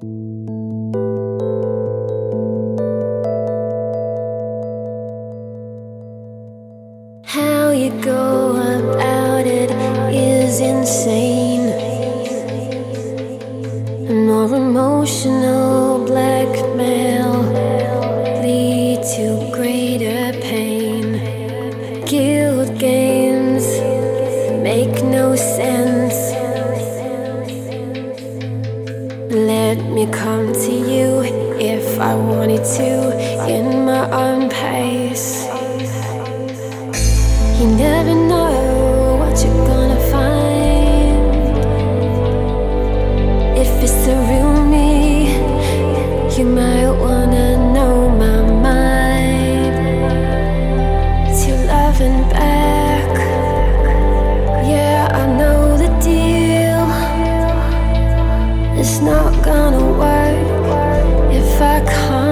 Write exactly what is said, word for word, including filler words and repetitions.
How you go about it is insane. More emotional blackmail lead to greater pain. Guilt games make no sense. Let me come to you if I wanted to in my own pace. You never know what you're gonna find. If it's the real me, you might wanna know my mind. To loving back, yeah, I know the deal. It's not gonna work if I can't